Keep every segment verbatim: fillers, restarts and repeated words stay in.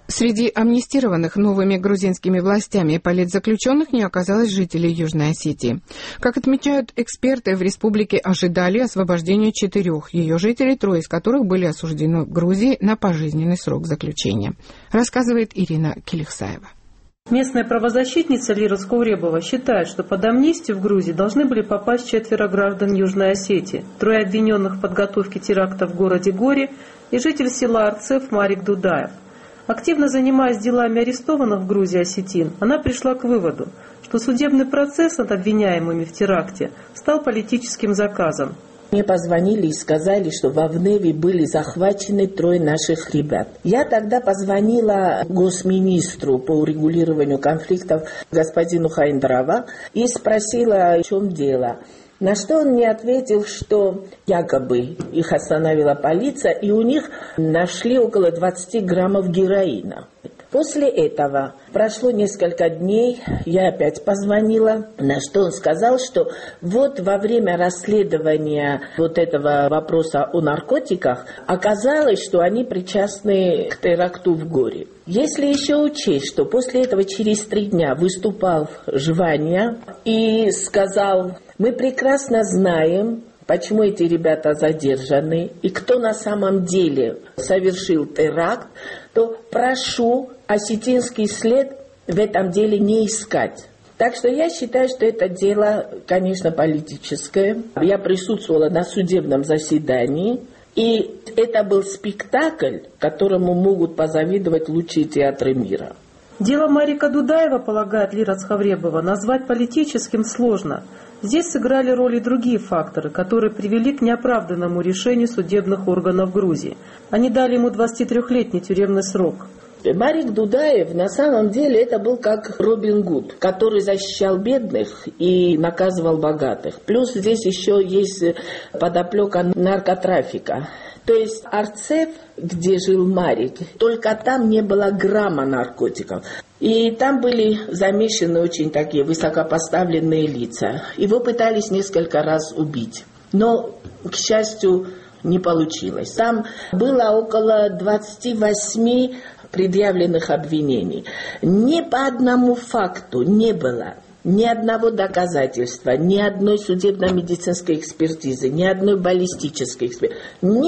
Среди амнистированных новыми грузинскими властями политзаключенных не оказалось жителей Южной Осетии. Как отмечают эксперты, в республике ожидали освобождения четырех ее жителей, трое из которых были осуждены в Грузии на пожизненный срок заключения. Рассказывает Ирина Келихсаева. Местная правозащитница Лира Схавребова считает, что под амнистию в Грузии должны были попасть четверо граждан Южной Осетии, трое обвиненных в подготовке теракта в городе Гори и житель села Арцев Марик Дудаев. Активно занимаясь делами арестованных в Грузии осетин, она пришла к выводу, что судебный процесс над обвиняемыми в теракте стал политическим заказом. Мне позвонили и сказали, что в Авневе были захвачены трое наших ребят. Я тогда позвонила госминистру по урегулированию конфликтов господину Хайндрава и спросила, в чем дело. На что он мне ответил, что якобы их остановила полиция, и у них нашли около двадцати граммов героина. После этого прошло несколько дней, я опять позвонила, на что он сказал, что вот во время расследования вот этого вопроса о наркотиках оказалось, что они причастны к теракту в Горе. Если еще учесть, что после этого через три дня выступал Жвания и сказал: мы прекрасно знаем, почему эти ребята задержаны и кто на самом деле совершил теракт, то прошу осетинский след в этом деле не искать. Так что я считаю, что это дело, конечно, политическое. Я присутствовала на судебном заседании, и это был спектакль, которому могут позавидовать лучшие театры мира. Дело Марика Дудаева, полагает Лира Схавребова, назвать политическим сложно. Здесь сыграли роль и другие факторы, которые привели к неоправданному решению судебных органов Грузии. Они дали ему двадцатитрёхлетний тюремный срок. Марик Дудаев на самом деле это был как Робин Гуд, который защищал бедных и наказывал богатых. Плюс здесь еще есть подоплека наркотрафика. То есть Арцев, где жил Марик, только там не было грамма наркотиков. И там были замешаны очень такие высокопоставленные лица. Его пытались несколько раз убить. Но, к счастью, не получилось. Там было около двадцати восьми предъявленных обвинений. Ни по одному факту не было ни одного доказательства, ни одной судебно-медицинской экспертизы, ни одной баллистической экспертизы.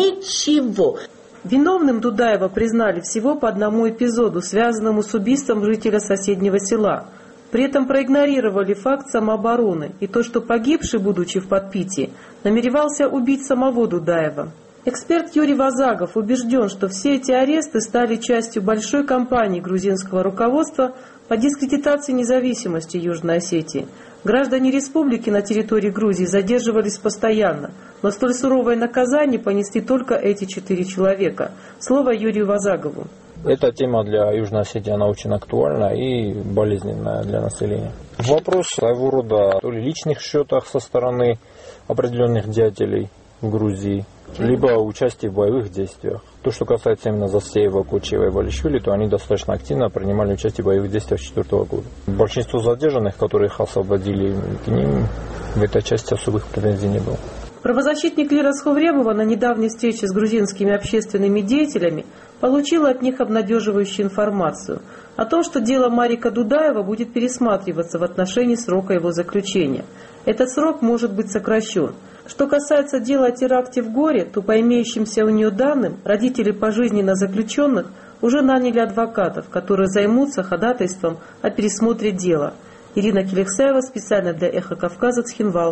Ничего. Виновным Дудаева признали всего по одному эпизоду, связанному с убийством жителя соседнего села. При этом проигнорировали факт самообороны и то, что погибший, будучи в подпитии, намеревался убить самого Дудаева. Эксперт Юрий Вазагов убежден, что все эти аресты стали частью большой кампании грузинского руководства по дискредитации независимости Южной Осетии. Граждане республики на территории Грузии задерживались постоянно, но столь суровое наказание понесли только эти четыре человека. Слово Юрию Вазагову. Эта тема для Южной Осетии, она очень актуальна и болезненная для населения. Вопрос своего рода то ли личных счетах со стороны определенных деятелей в Грузии, либо участие в боевых действиях. То, что касается именно Засеева, Кочева и Валишвили, то они достаточно активно принимали участие в боевых действиях две тысячи четвёртого года. Большинство задержанных, которых освободили, к ним в этой части особых претензий не было. Правозащитник Лира Схавребова на недавней встрече с грузинскими общественными деятелями получила от них обнадеживающую информацию о том, что дело Марика Дудаева будет пересматриваться в отношении срока его заключения. Этот срок может быть сокращен. Что касается дела о теракте в Горе, то по имеющимся у нее данным, родители пожизненно заключенных уже наняли адвокатов, которые займутся ходатайством о пересмотре дела. Ирина Келихсаева, специально для Эхо Кавказа, Цхинвал.